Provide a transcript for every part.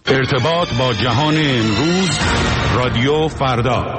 ارتباط با جهان امروز، رادیو فردا.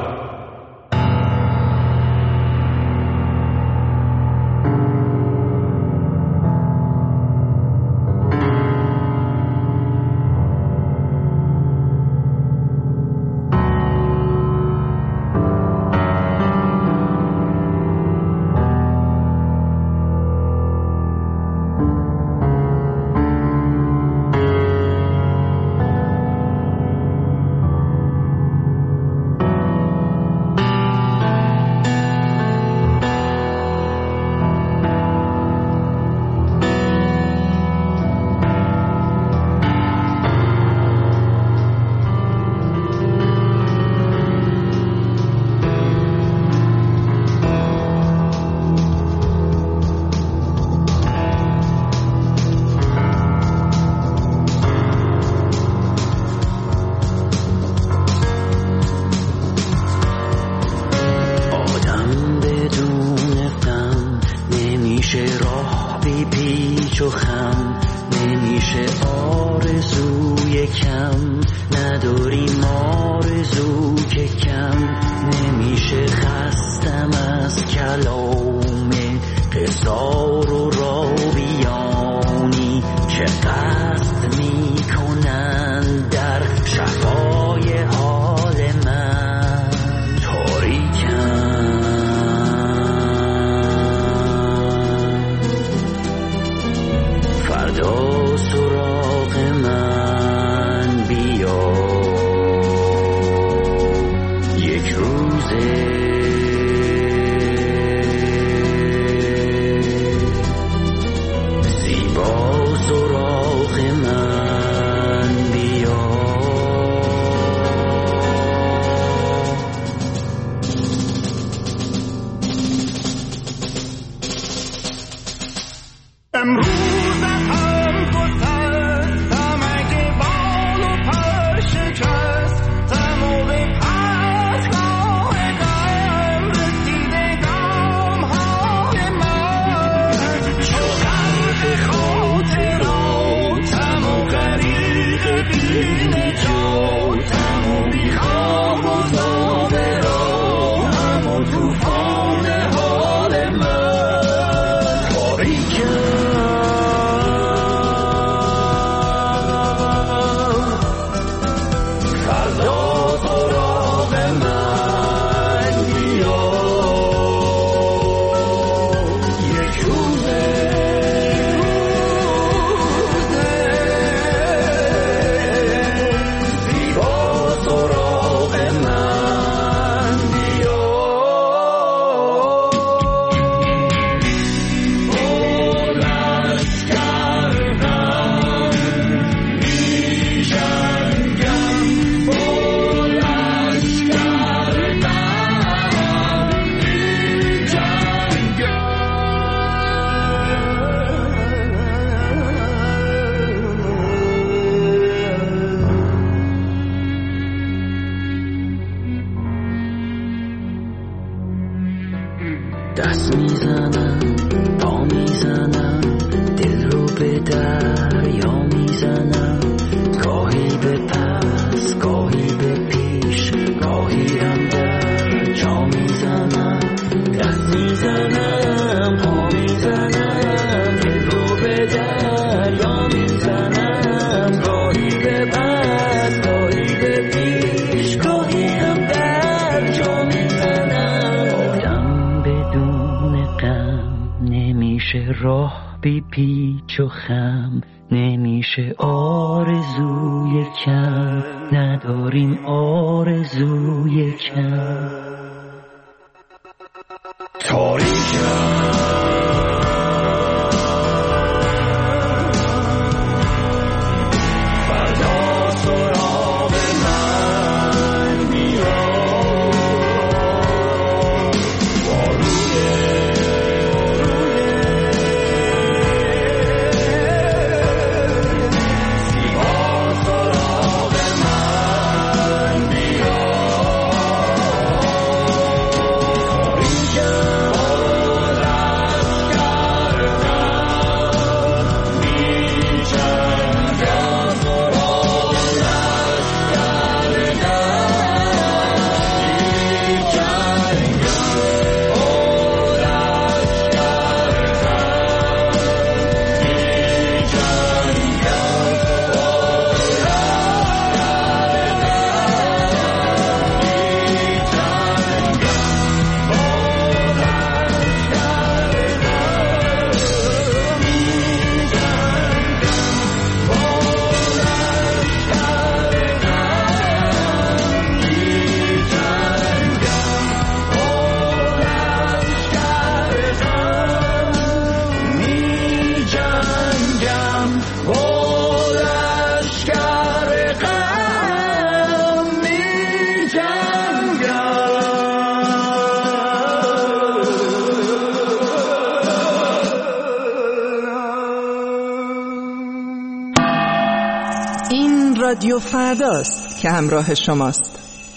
راه بی پیچ و خم نمیشه، آرزوی کم نداریم، آرزوی کم تاریکم این رادیو فرداست که همراه شماست.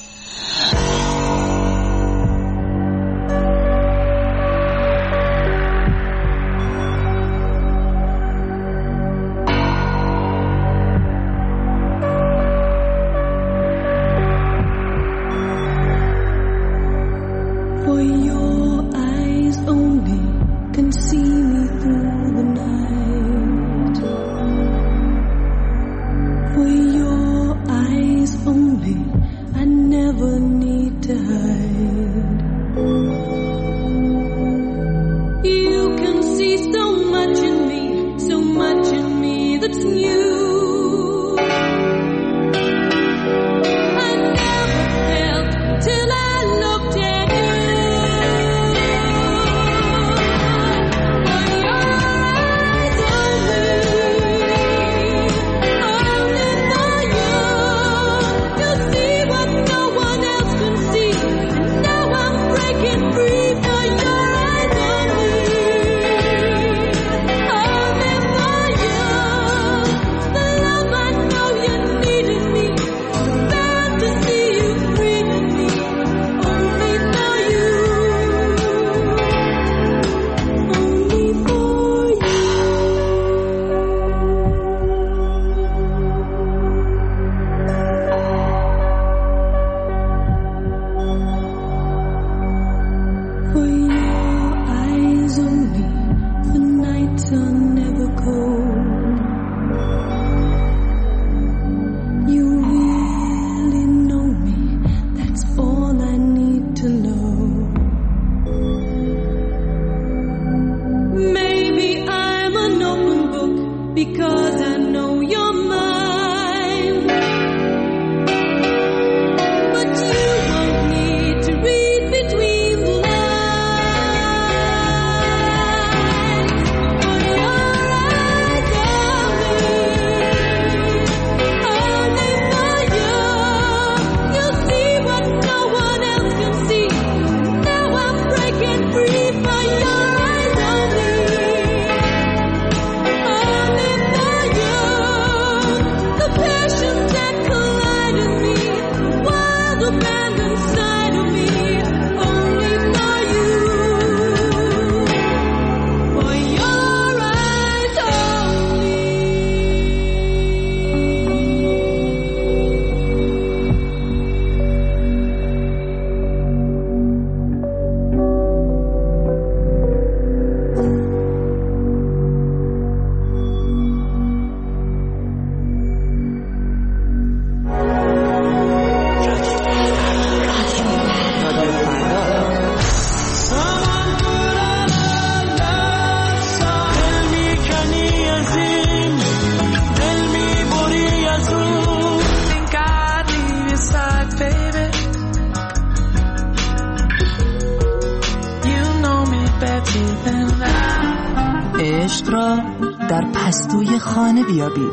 عشق را در پستوی خانه بیابید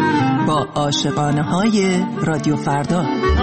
با عاشقانه های رادیو فردا.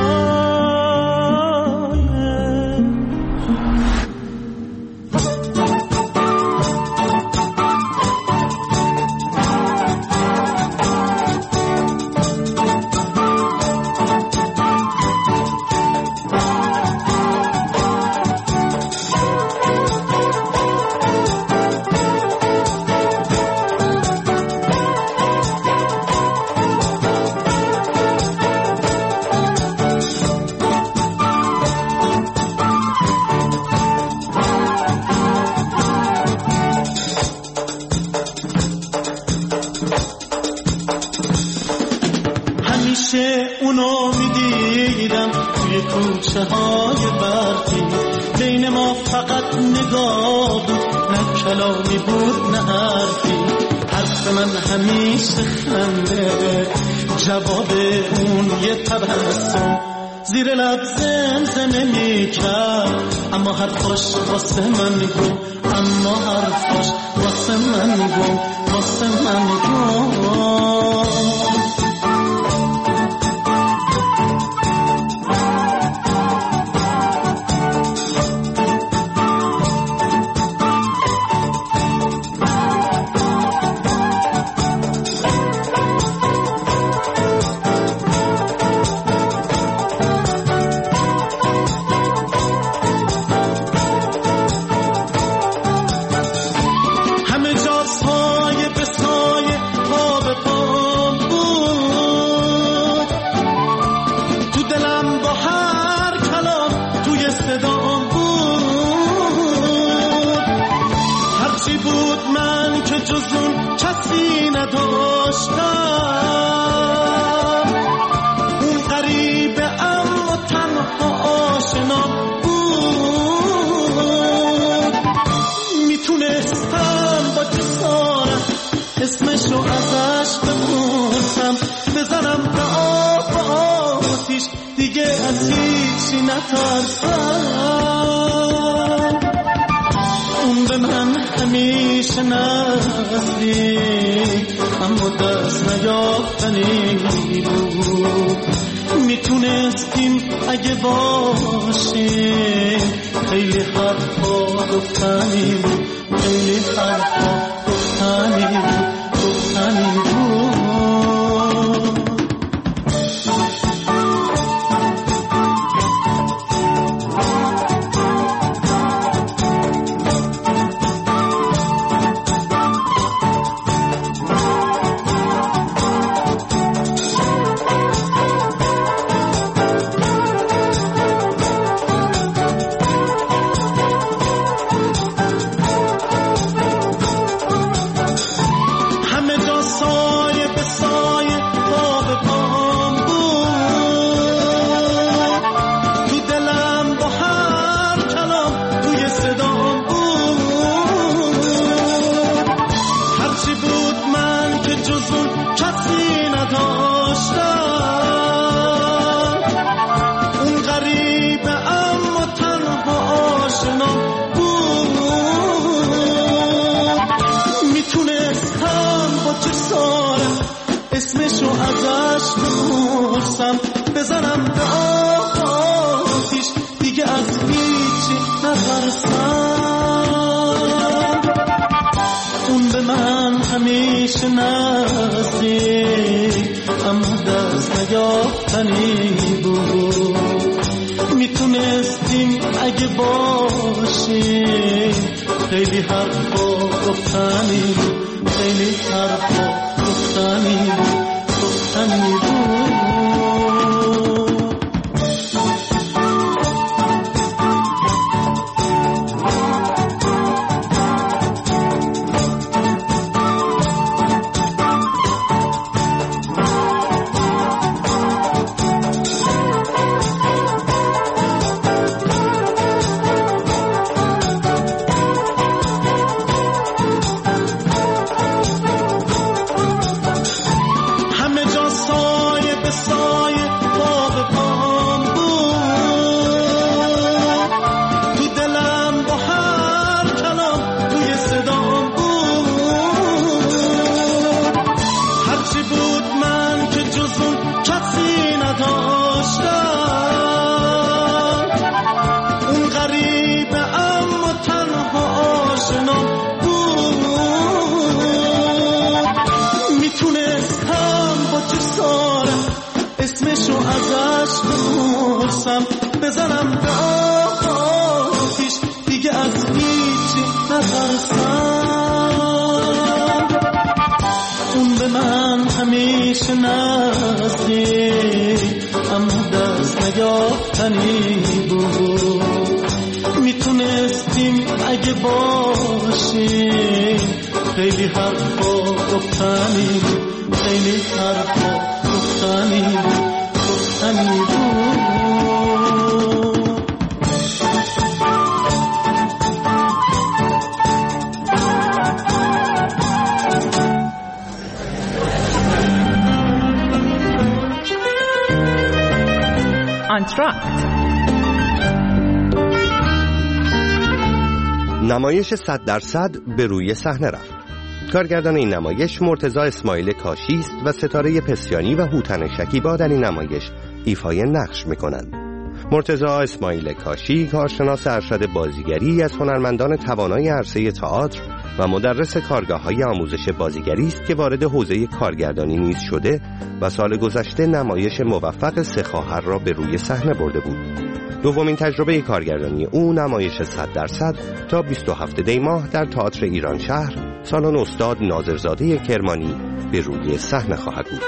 اونو میدیدم توی کوچه های برفی، بین ما فقط نگاه بود، نه کلامی بود نه حرفی. حرف من همیشه خنده، جواب اون یه تبسم، زیر لب زمزمه میکرد، اما حرفاش واسه من گو، اما حرفاش واسه من گو، واسه من گو. نترسم. اون به من همیشه نزدیک اما دست نیافتنی بود. میتونستیم اگه باشیم خیلی حرفا گفتنی بود، خیلی حرفا گفتنی بود، گفتنی بود. بزنم به آتیش دیگه از هیچی نترسم. اون به من همیشه نزدیک اما دست نیافتنی بود. میتونستیم اگه باشیم خیلی حرفا گفتنی بود، خیلی حرفا گفتنی بود، گفتنی بود. بزنم به آتیش دیگه از هیچی نترسم. اون به من همیشه نزدیک اما دست نیافتنی بود. میتونستیم اگه باشیم خیلی حرفا گفتنی بود، خیلی حرفا گفتنی بود، گفتنی بود. آنتراکت نمایش 100% به روی صحنه رفت. کارگردان این نمایش مرتضی اسماعیل کاشی است و ستاره پسیانی و هوتن شکیبا در این نمایش ایفای نقش می‌کنند. مرتضی اسماعیل کاشی کارشناس ارشد بازیگری از هنرمندان توانای عرصه تئاتر و مدرس کارگاه‌های آموزش بازیگری است که وارد حوزه کارگردانی نیز شده و سال گذشته نمایش موفق سه خواهر را به روی صحنه برده بود. دومین تجربه کارگردانی او نمایش 100% تا 27 دی ماه در تئاتر ایران شهر سالن استاد ناظرزاده کرمانی به روی صحنه خواهد بود.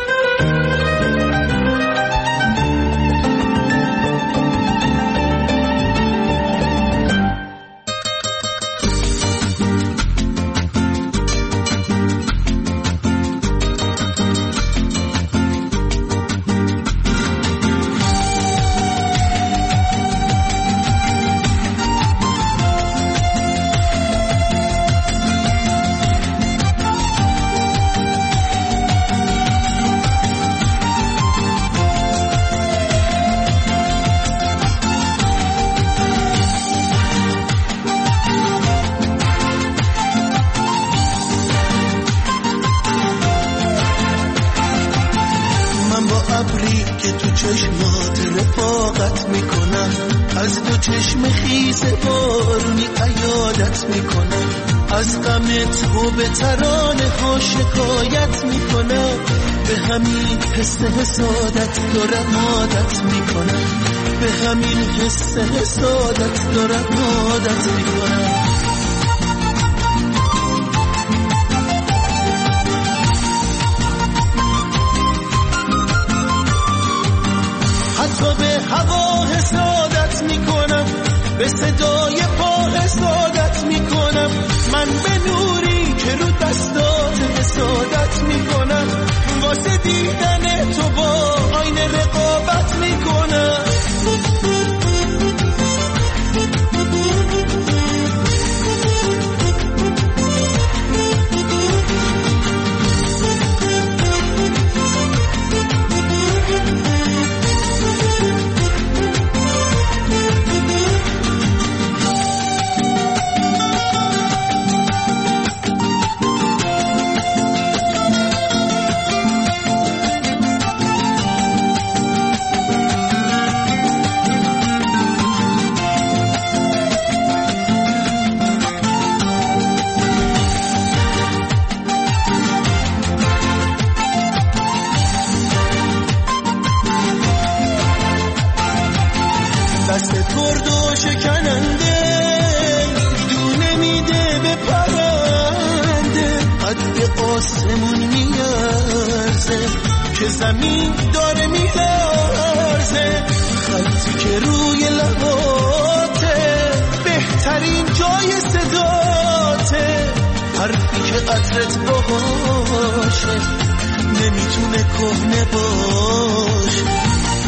ابری که تو چشمات رفاقت میکنم، از دو چشم خیس بارونی عیادت میکنم، از غمت و به ترانه ها شکایت میکنم، به همین حس حسادت دارم عادت میکنم، به همین حس حسادت دارم عادت میکنم. حتی به هوا حسادت میکنم، به صدای پا حسادت میکنم، من به نوری که رو دستات حسادت میکنم، واسه دیدن تو با آینه رقابت میکنم. آسمون میارزه که زمین داره میلرزه، خطی که روی لباته بهترین جای صداته، حرفی که عطرت باشه نمیتونه کهنه باشه.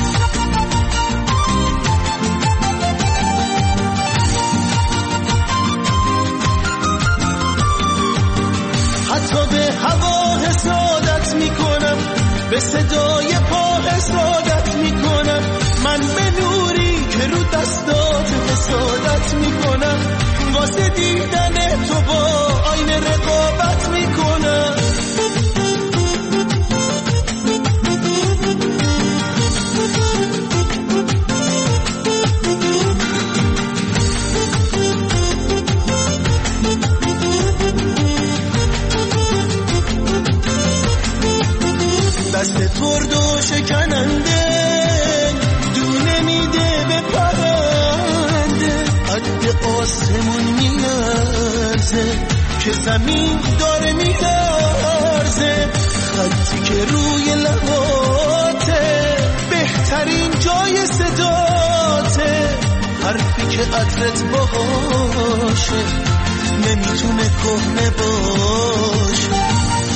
حتی به هوا حسادت میکنم، به صدای پا حسادت میکنم، من به نوری که رو دستات حسادت میکنم، واسه دیدن تو با آینه رقابت میکنم. دست ترد و شکننده دونه میده به پرنده، قد آسمون میلرزه که زمین داره میلرزه، خطی که روی لباته بهترین جای صداته، حرفی که عطرت باشه نمیتونه کهنه باشه.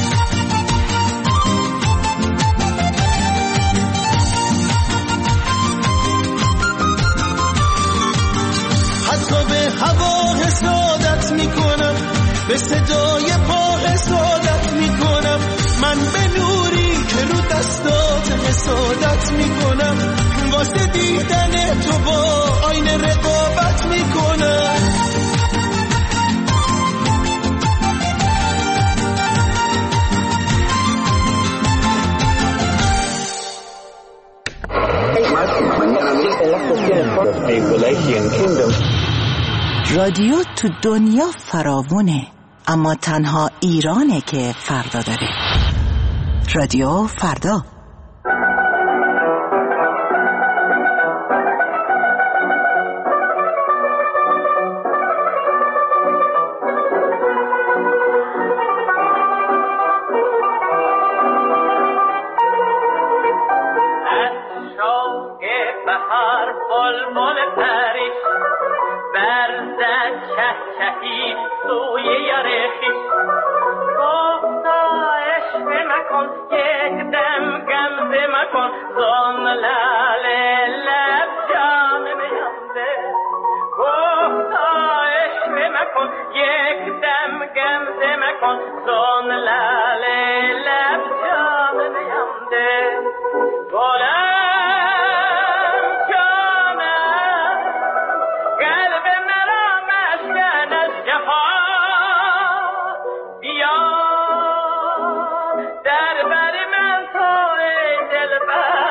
حتی به هوا حسادت میکنم، به صدای پا حسادت میکنم، من به نوری که رو دستات حسادت میکنم، واسه دیدن تو با آینه رقابت میکنم. رادیو تو دنیا فراوونه، اما تنها ایرانه که فردا داره. رادیو فردا. در بر من تو ای دلبر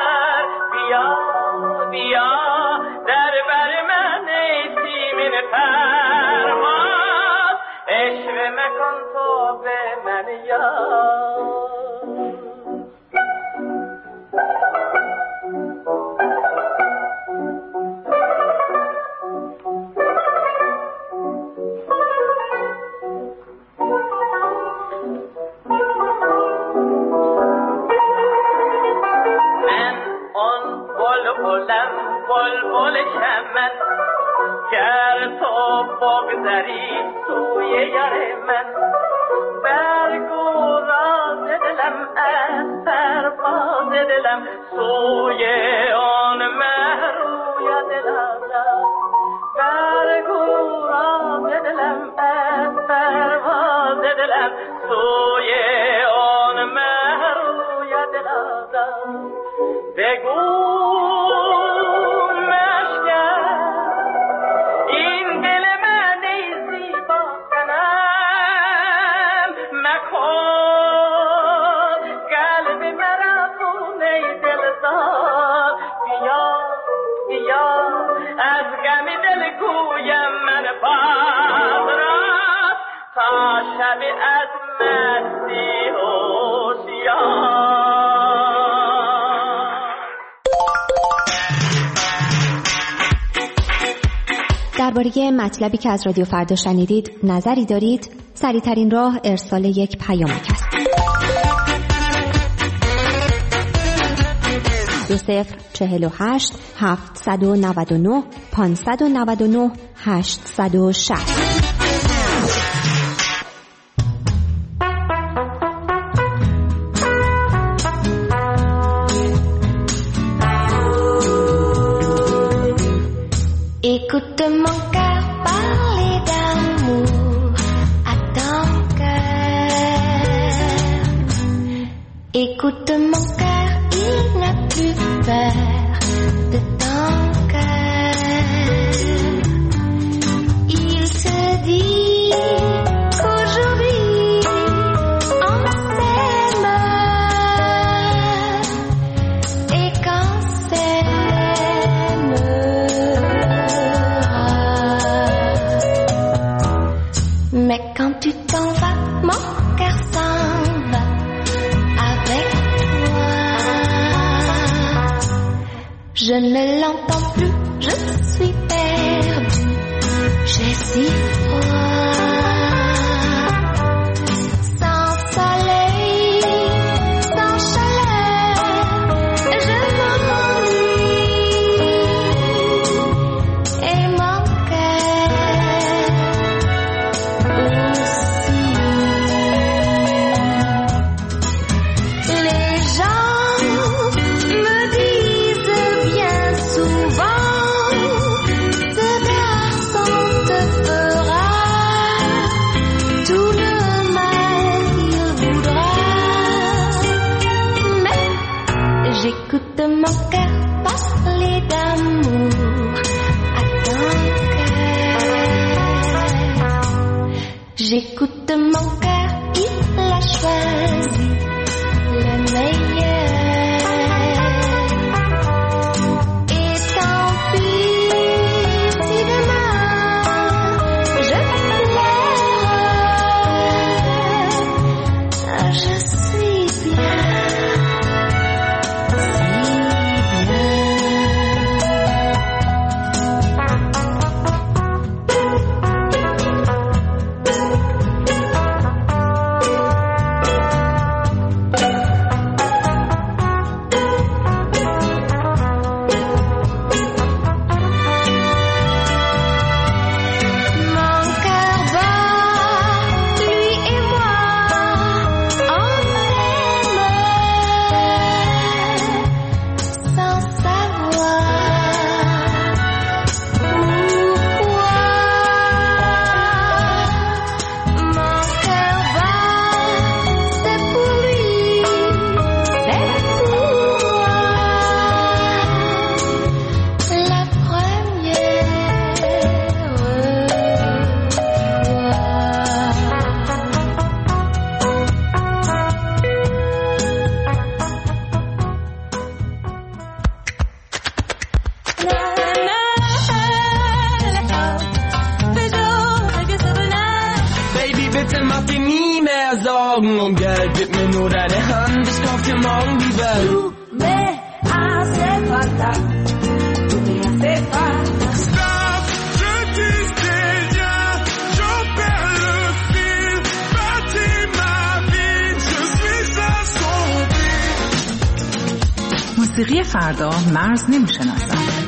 بلبلم بلبل چمن گر تو بگذری توی یار من برگو راز دلم از پرواز دلم سوی آن مه روی دلم برگو راز دلم از پرواز دلم سوی آن مه روی دلم بگو درباره مطلبی که از رادیو فردا شنیدید نظری دارید؟ سریع‌ترین راه ارسال یک پیامک است. 2048 799 599 860. Écoute mon cœur parler d'amour à ton cœur. Écoute mon cœur, il n'a plus peur de ton cœur. Il se dit qu'aujourd'hui on s'aime et qu'on s'aime. Mais quand tu t'en vas, mon cœur s'en va avec toi. Je ne l'entends plus, je suis perdue, j'ai si froid. Sans soleil, sans chaleur, je m'ennuie. Et mon cœur aussi. Les gens me disent bien souvent, ce garçon te fera tout le mal qu'il voudra. Mais j'écoute mon cœur parler d'amour à ton cœur. J'écoute mon cœur, il a choisi le meilleur. Et tant pis si demain je pleure, je suis bien, si bien. Mon cœur bat, lui et moi, on aime sans savoir pourquoi. Mon cœur bat, c'est pour lui, c'est pour moi. La première Baby, bitte mach dir nie mehr Sorgen um Geld, gib mir nur deine Hand, ich kauf dir morgen die Welt. Tu me hace falta, tu me hace falta. Stop, je dis rien, j'en perds le fil, bâtis ma vie, je suis assombri. موسیقی فردا مرز نمی‌شناسد.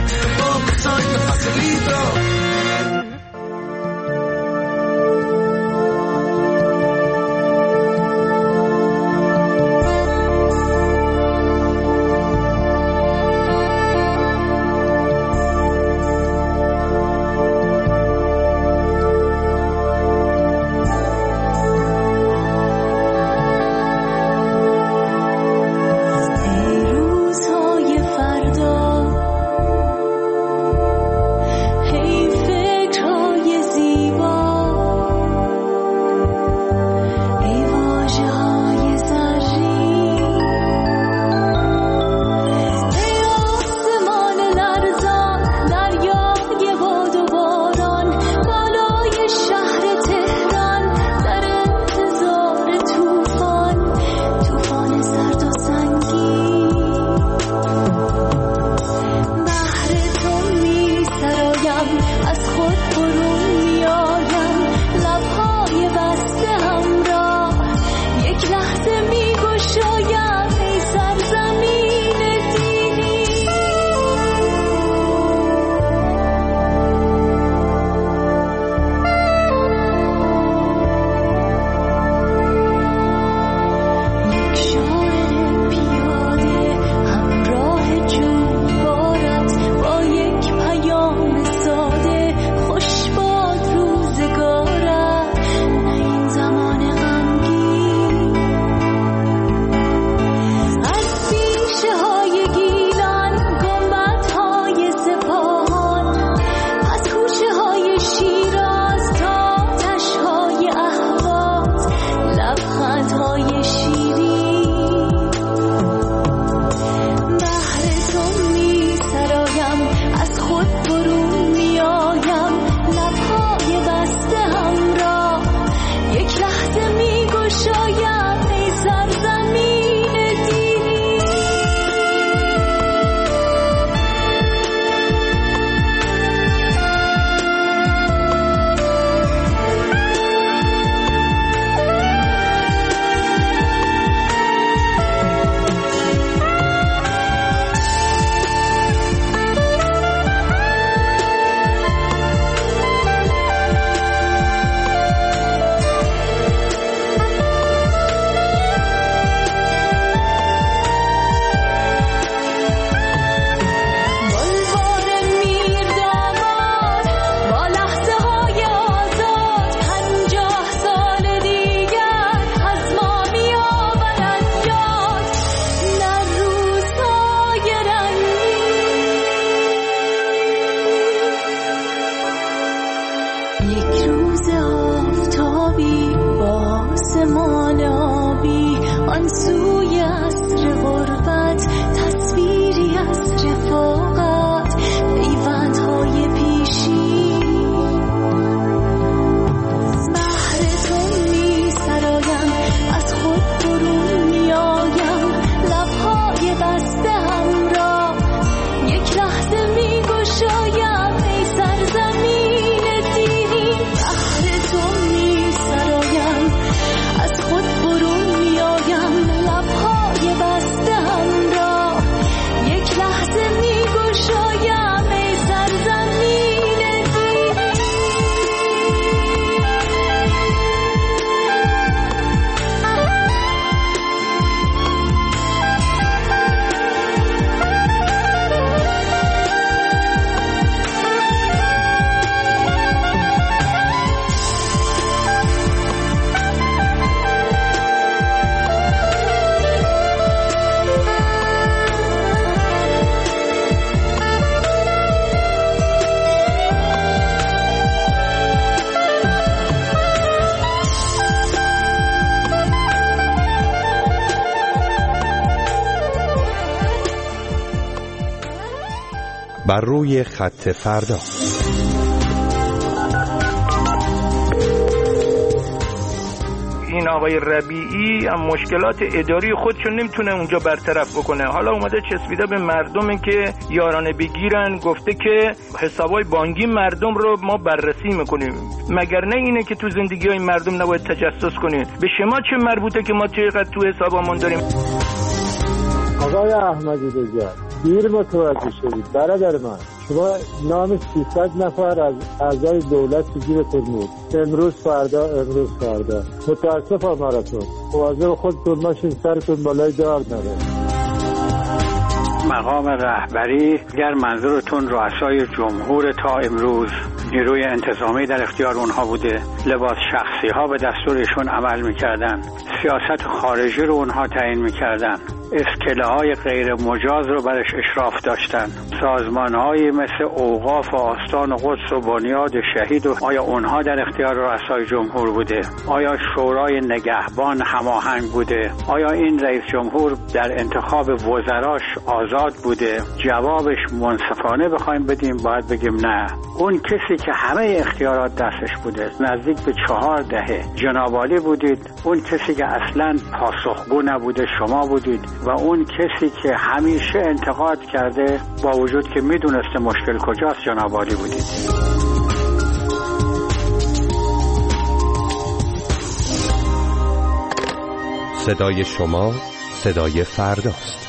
بر روی خط فردا. این آقای ربیعی هم مشکلات اداری خودشو نمیتونه اونجا برطرف بکنه. حالا اومده چسبیده به مردم که یارانه بگیرن، گفته که حسابای بانکی مردم رو ما بررسی میکنیم. مگر نه اینه که تو زندگی های مردم نباید تجسس کنید؟ به شما چه مربوطه که ما چقدر تو حسابمون داریم؟ آقای احمدی نژاد دیر متوجه شدید برادر من. شما نام 300 نفر از اعضای دولت جیبتون بود. امروز فردا متاسفم براتون. مواظب خودتون باشین، سرتون بالای دار نره. مقام رهبری گر منظورتون رؤسای جمهور تا امروز نیروی انتظامی در اختیار اونها بوده، لباس شخصی ها به دستورشون عمل میکردن، سیاست خارجی رو اونها تعیین میکردن، اسکله های غیر مجاز رو برش اشراف داشتن، سازمان هایی مثل اوقاف و آستان قدس و بنیاد شهید و آیا اونها در اختیار رؤسای جمهور بوده؟ آیا شورای نگهبان هماهنگ بوده؟ آیا این رئیس جمهور در انتخاب وزراش آزاد بوده؟ جوابش منصفانه بخوایم بدیم باید بگیم نه. اون کسی که همه اختیارات دستش بوده، نزدیک به 4 دهه جناب عالی بودید. اون کسی که اصلاً پاسخگو نبوده شما بودید و اون کسی که همیشه انتقاد کرده با وجود که میدونسته مشکل کجاست جناب عالی بودید. صدای شما صدای فرداست.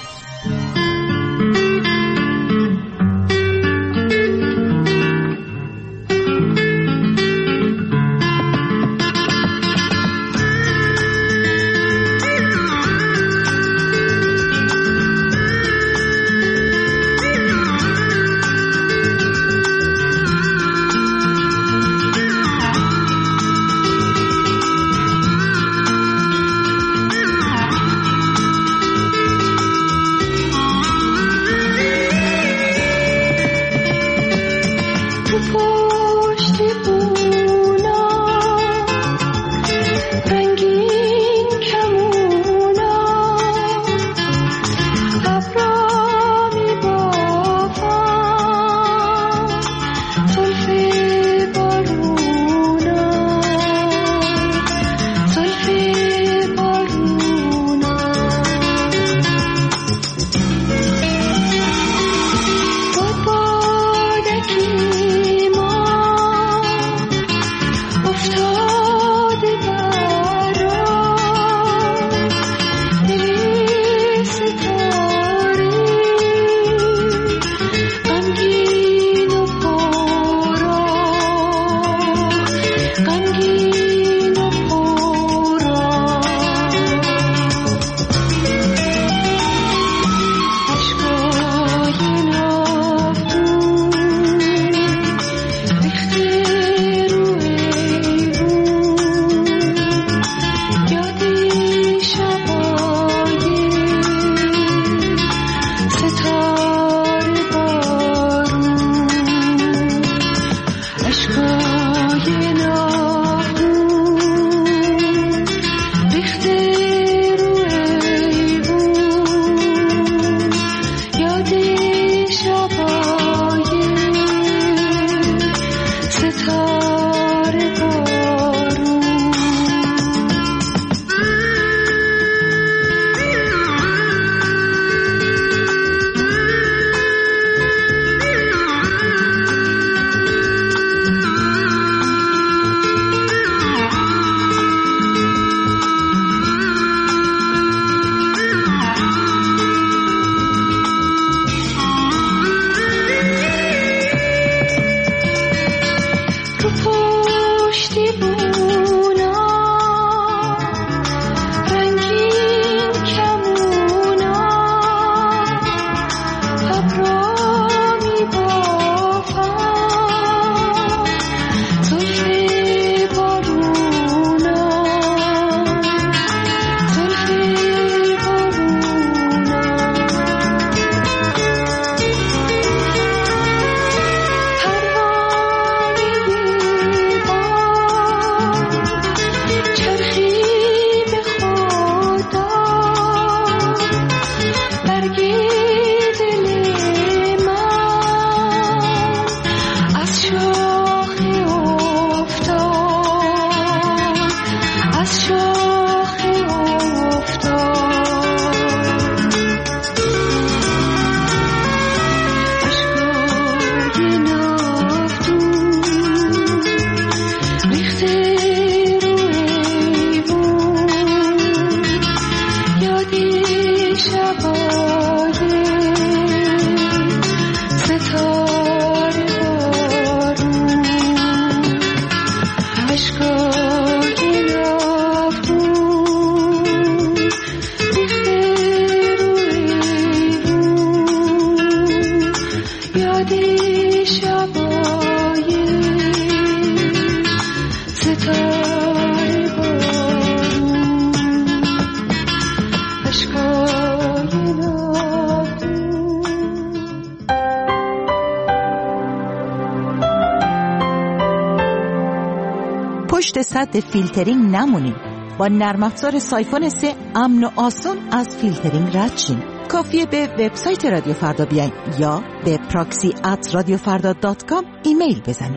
پشت سد فیلترینگ نمونیم. با نرم افزار سایفون 3 امن و آسون از فیلترینگ رد شیم. کافیه به وبسایت رادیو فردا بیاین یا به proxy@radiofarda.com ایمیل بزنید.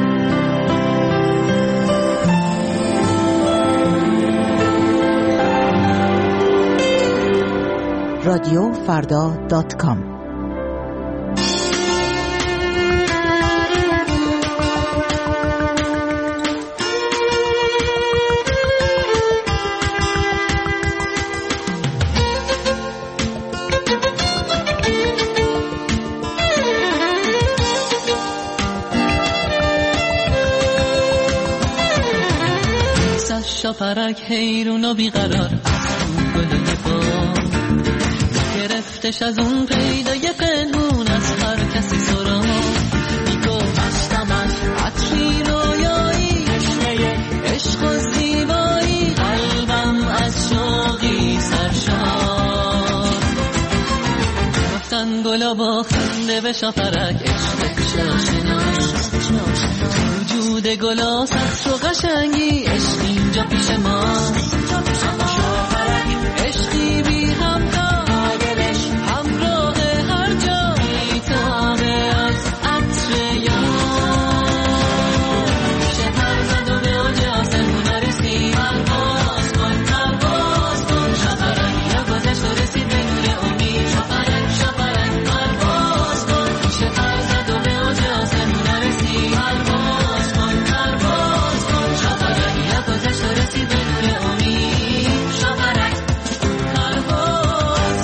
radiofarda.com شاپرک حیرون و بیقرار گلای با گرفتش از اون پیدای پنهون از هر کسی سرا میگو بستم از عطری رویایی تشنه عشق و زیبایی قلبم از شوقی سرشار گفتن گلا با خنده به شاپرک عشق شناش وجود گلا سطر و قشنگی عشق اینجا پیش ما شاپرک عشقی بی همتا دلش همراه هر جا میتابه از عطر یار میشه پر زد و به اوج آسمون رسی پرواز کن شاپرک یا گذشت و رسید به نور امید شاپرک پرواز کن میشه پر زد و به اوج آسمون رسی پرواز کن شاپرک یا گذشت و رسید به نور امید شاپرک پرواز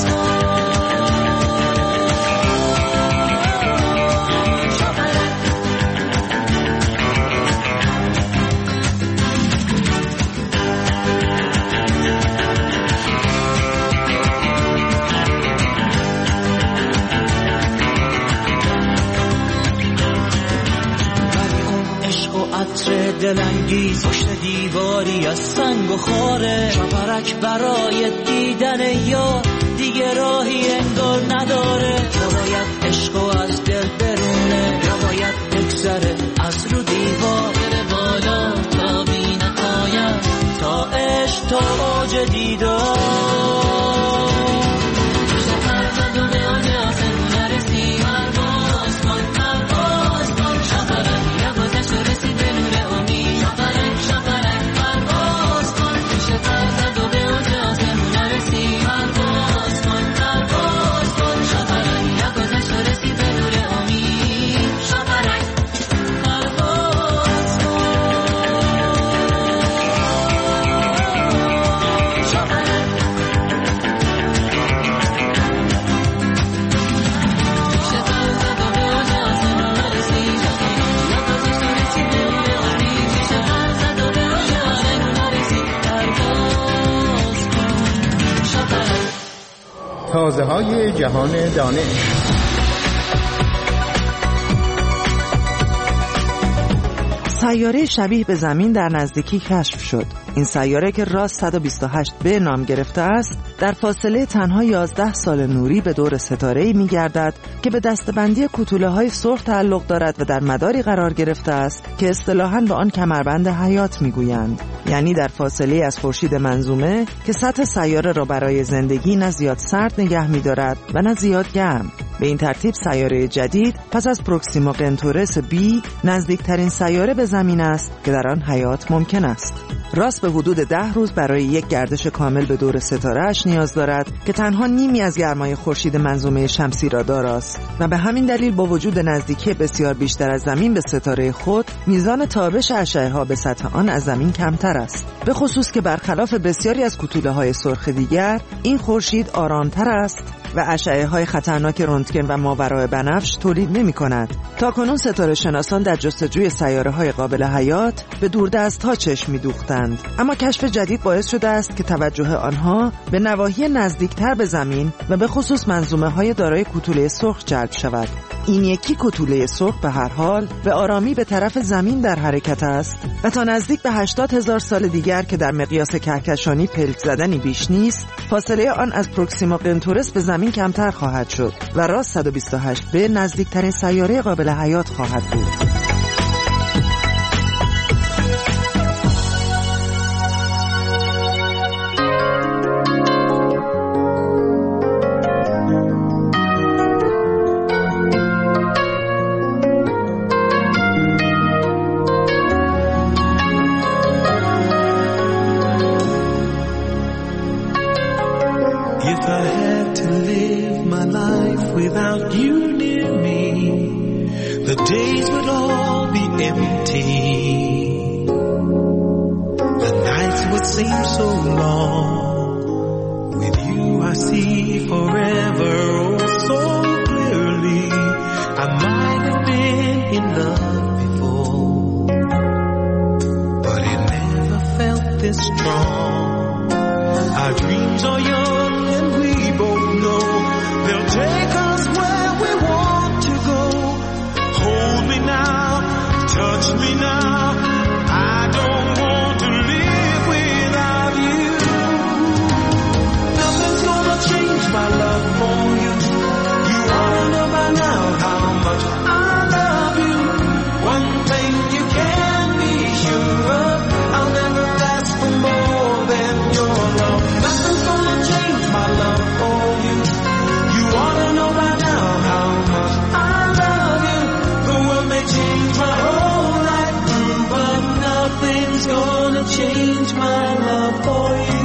عطر دلانگیز پشت دیواری از سنگ و خاره شاپرک برای دیدن یار دیگه راهی انگار نداره یا باید عشقو از دل برونه یا باید بگذره از رو دیوار بره بالا تا بی نهایت تا عشق تا اوج دیدار میشه پرزد و به آج آسمون رسی پرواز کن شاپرک یا گذشت و رسید به نور امید شاپرک پرواز کن میشه پرزد و به اوج آسمون رسی پرواز کن شاپرک یا گذشت و رسید به نور امید شاپرک پرواز کن شاپرک میشه پرزد و به اوج آسمون رسی یا گذشت و رسید به نور امید میشه پرزد و به اوج آسمون رسی پرواز کن شاپرک. تازه های جهان دانش. سیاره شبیه به زمین در نزدیکی کشف شد. این سیاره که راس 128b نام گرفته است، در فاصله تنها 11 سال نوری به دور ستاره‌ای می‌گردد که به دسته‌بندی کوتوله‌های سرخ تعلق دارد و در مداری قرار گرفته است که اصطلاحاً به آن کمربند حیات می‌گویند. یعنی در فاصله از خورشید منظومه که سطح سیاره را برای زندگی نه زیاد سرد نگه می‌دارد و نه زیاد گرم. به این ترتیب سیاره جدید پس از پروکسیما قنتورس بی نزدیکترین سیاره به زمین است که در آن حیات ممکن است. راس به حدود 10 روز برای یک گردش کامل به دور ستاره‌اش نیاز دارد که تنها نیمی از گرمای خورشید منظومه شمسی را داراست و به همین دلیل با وجود نزدیکی بسیار بیشتر از زمین به ستاره خود، میزان تابش اشعه‌ها به سطح آن از زمین کمتر است. به خصوص که برخلاف بسیاری از کوتوله‌های سرخ دیگر، این خورشید آرامتر است و اشعه‌های خطرناک رنتگن و ماورای بنفش تولید نمی‌کند. تاکنون ستاره شناسان در جستجوی سیاره‌های قابل حیات به دوردست‌ها چشم می‌دوختند، اما کشف جدید باعث شده است که توجه آنها به نواحی نزدیکتر به زمین و به خصوص منظومه‌های دارای کوتوله سرخ جلب شود. این یکی کوتوله سرخ به هر حال به آرامی به طرف زمین در حرکت است و تا نزدیک به 80,000 سال دیگر که در مقیاس کهکشانی پلک زدنی بیش نیست، فاصله آن از پروکسیما قنتورس به زمین کمتر خواهد شد و راس 128b نزدیکترین سیاره قابل حیات خواهد بود. without you near me, the days would all be empty. The nights would seem so long. With you I see forever oh so clearly. I might have been in love before, but it never felt this strong. Our dreams are young and we both know they'll take us where we want to go. Hold me now, touch me now. I don't want to live without you. Nothing's gonna change my love for you. You ought to know by now how much I love you. One thing you can be sure of, I'll never ask for more than your love. Nothing's gonna change my love for you. You ought to know by now how much I love you. The world may change my whole life through, but nothing's gonna change my love for you.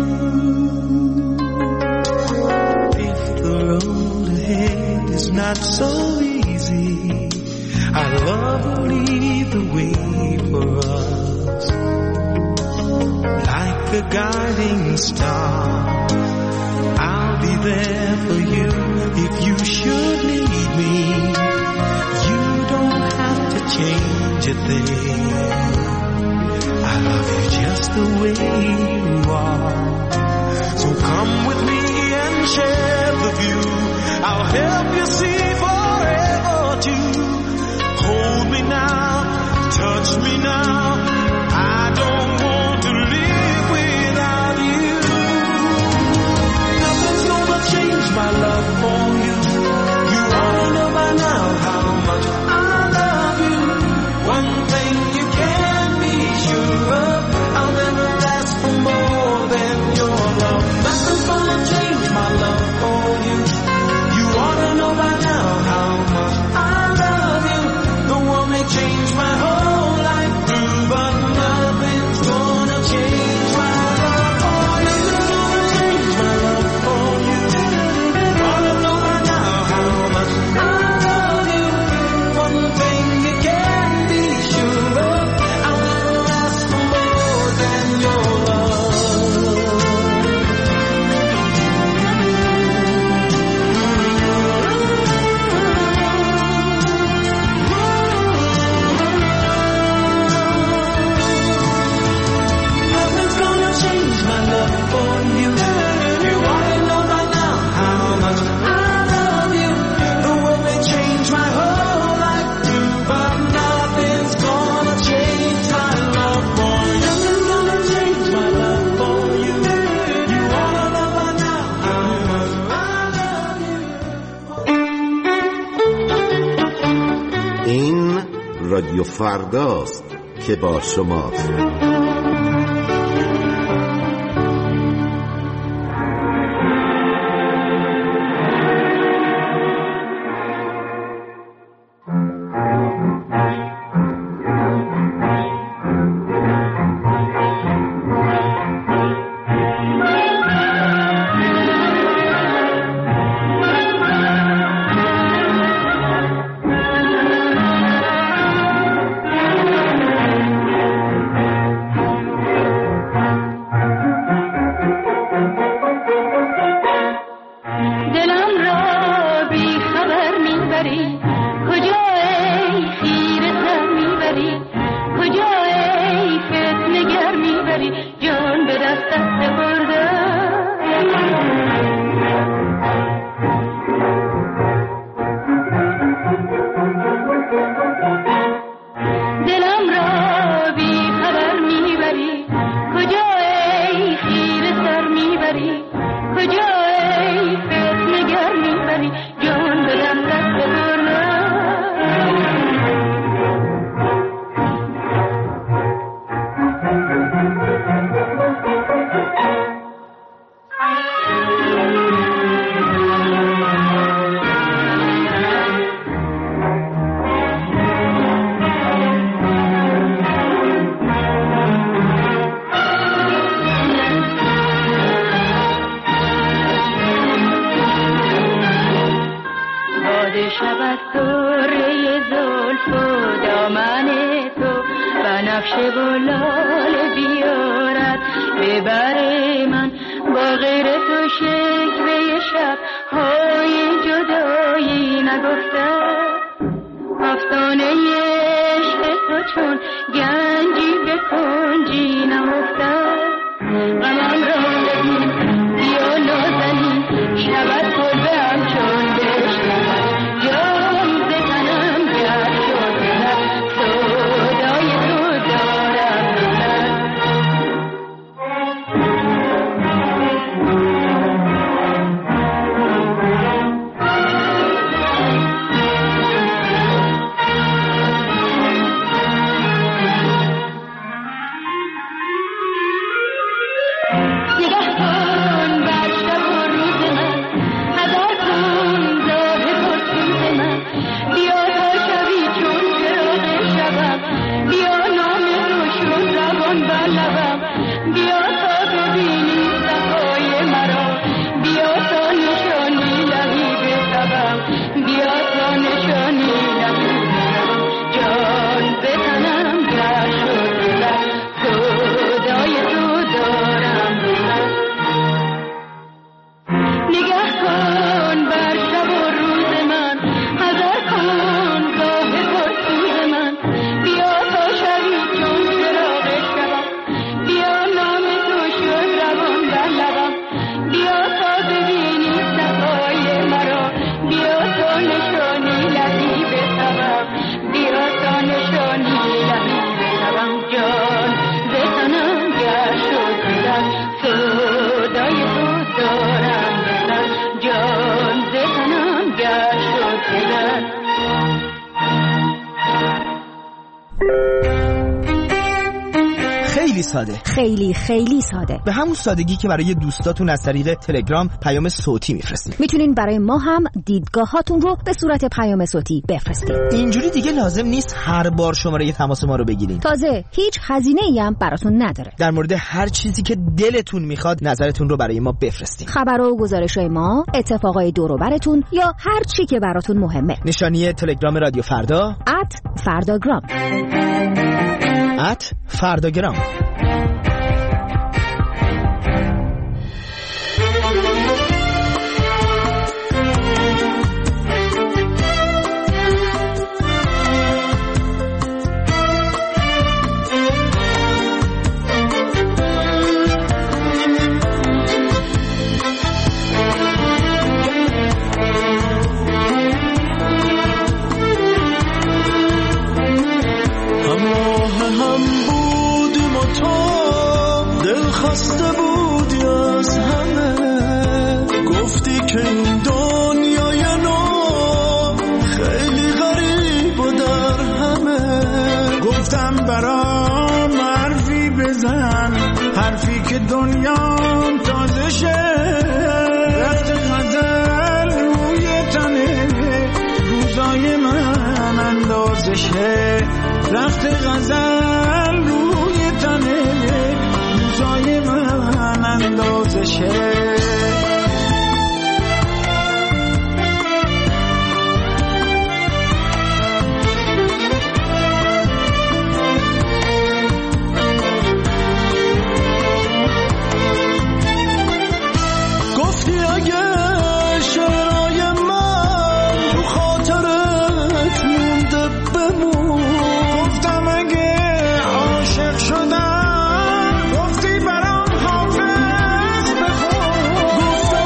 If the road ahead is not so easy, our love will lead the way for us. Like a guiding star, I'll be there for you if you should need me. You don't have to change a thing. I love you just the way you are. So come with me and share the view. I'll help you see forever too. Hold me now, touch me now. I don't want to live without you. Nothing's gonna change my love for you. You ought to know by now how much I love you. One thing you can be sure of, I'll never ask for more than your love. Nothing's gonna change my love for you. You ought to know by now how much I love you. The world may change my whole life through, but nothing's gonna change my love for you. Nothing's gonna change my love for you. You ought to know by now how much I love you. One thing you can be sure of, I'll never ask for more than your love. Nothing's gonna change my love for you. You ought to know by now how much I love you. The world may change my whole life too, but nothing's gonna change my love for you. Nothing's gonna change my love for you. You ought to know by now how much I love you. این رادیو فرداست که با شماست. بعد شب از سره زلف و دامن تو بنفشه و لاله بیارد ببره من با غیر تو شکوه شب های جدایی نگفتم افسانه عشق تو چون گنجی به کنجی نهفتم غمم را ببین بیا نازنین شود کلبه هم چون بشنم جام زتنم گرد شد صدای تو دارم خیلی ساده. به همون سادگی که برای دوستاتون از طریق تلگرام پیام صوتی میفرستید. میتونین برای ما هم دیدگاهاتون رو به صورت پیام صوتی بفرستید. اینجوری دیگه لازم نیست هر بار شماره تماس ما رو بگیرین. تازه هیچ هزینه‌ای هم براتون نداره. در مورد هر چیزی که دلتون میخواد نظرتون رو برای ما بفرستین. خبر و گزارش‌های ما، اتفاقای دور و براتون یا هر چی که براتون مهمه. نشانی تلگرام رادیو فردا @فرداگرام. @فرداگرام. خسته بودی از همه گفتی که این دنیای نو خیلی غریب و در همه گفتم برام حرفی بزن حرفی که دنیام تازه شه رفت غزل روی تنه روزای من اندازه شه رفت غزل روی تنه روزای من اندازه شه گفتی اگه شعرهای من تو خاطرت مونده بمون گفتم اگه عاشق شدم گفتی برام حافظ بخون گفتم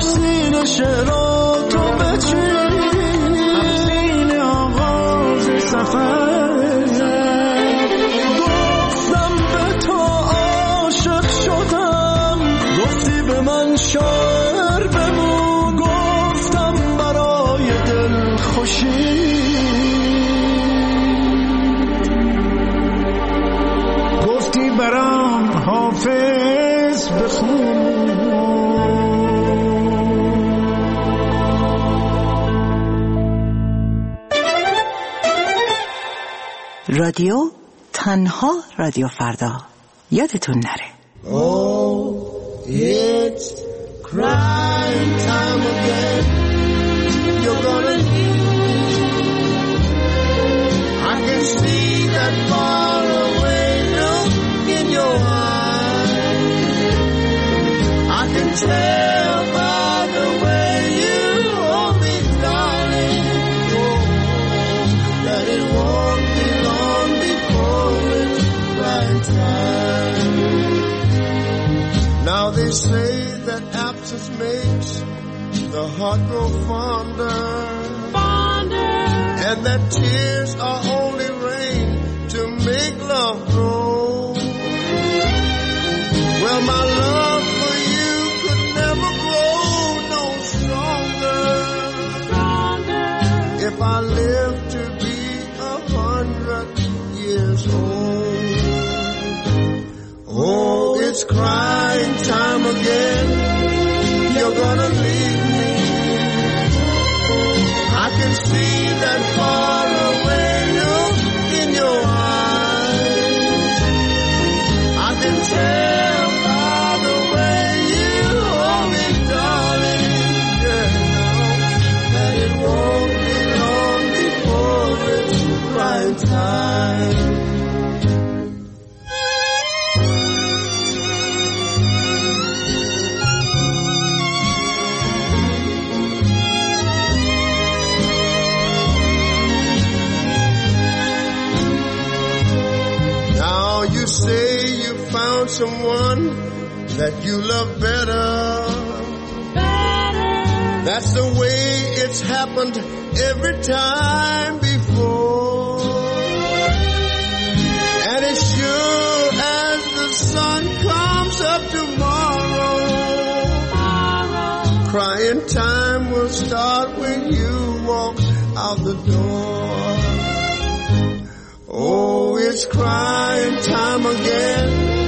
سینه شعراتو بچین، همسین آغاز سفر. گفتم به تو عاشق شدم، گفتی به من شاعر بمون. گفتم برای دل خوشی، گفتی برام حافظ بخون. رادیو تنها رادیو فردا، یادتون نره. Oh, it's crying time again. You're gonna leave. I can see that far away look in your eyes. I can tell by the way you hold me, darling, oh, that it won't be long before it's right time. Now they say that absence makes the heart grow fonder, and that tears are only rain to make love grow. Well, my love for you could never grow no stronger if I live to be 100 years old. Oh, it's crying time again. You're gonna leave me. I can see that far away look in your eyes. I can tell by the way you hold me, darling, yeah, that it won't be long before it's right time. You say you found someone that you love better. That's the way it's happened every time before. And as sure as the sun comes up tomorrow, crying time will start when you walk out the door. Oh, it's crying time again.